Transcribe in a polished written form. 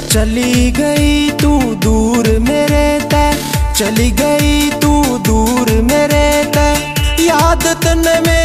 चली गई तू दूर मेरे तय, चली गई तू दूर मेरे तय, याद तने में